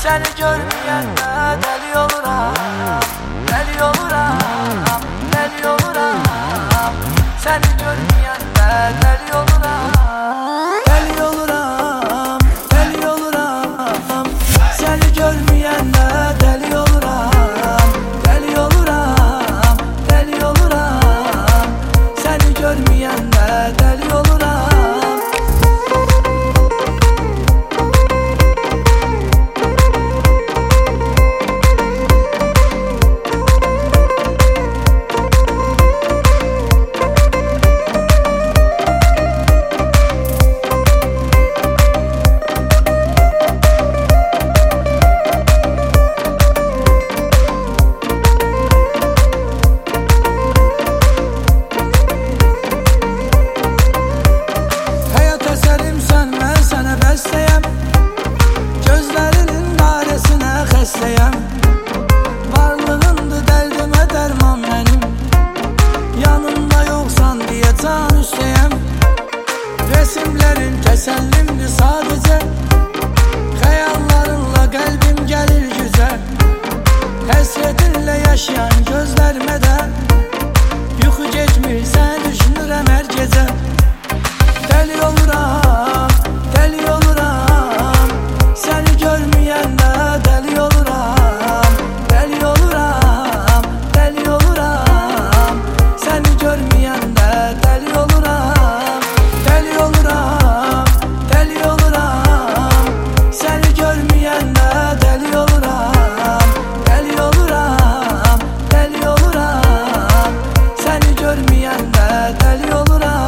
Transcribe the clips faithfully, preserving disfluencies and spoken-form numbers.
Seni görməyəndə dəli oluram, dəli oluram, dəli oluram. Seni görməyəndə dəli oluram, dəli oluram, dəli oluram. Seni görməyəndə dəli oluram, dəli oluram, dəli oluram. Seni görməyəndə dəli oluram. Varlığındı dərdimə dərman mənim, yanımda yoxsan deyə can üstəyəm. Resimlərin təsəllimdir sadəcə, xəyallarınla qəlbim gəlir gücə. Həsrətinlə yaşayan gözlərimə də yuxu getmir, səni düşünürəm hər gecə. Dəli oluram, dəli oluram. Səni görməyəndə dəli oluram, dəli oluram, dəli oluram. Səni görməyəndə dəli oluram, dəli oluram, dəli oluram. Səni görməyəndə dəli oluram, dəli oluram, dəli oluram. Səni görməyəndə dəli oluram.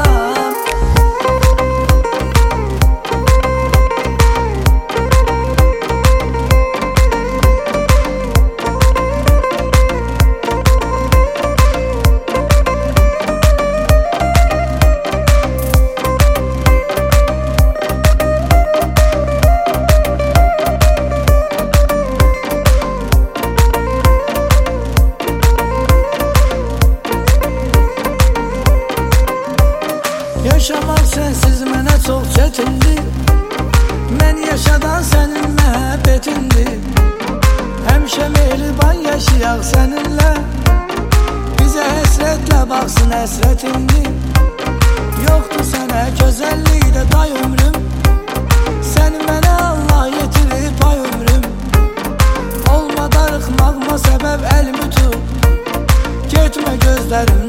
Yaşamaq sənsiz mənə çox çətindir, mən yaşadan sənin məhəbbətindir. Həmişə mehriban yaşayaq səninlə, bizə həsrətlə baxsın həsrətindir. Yoxdur sənə gözəllikdə day ömrüm, səni mənə Allah yetirir pay ömrüm. Olma darıxmağıma səbəb əlimi tut, getmə gözlərim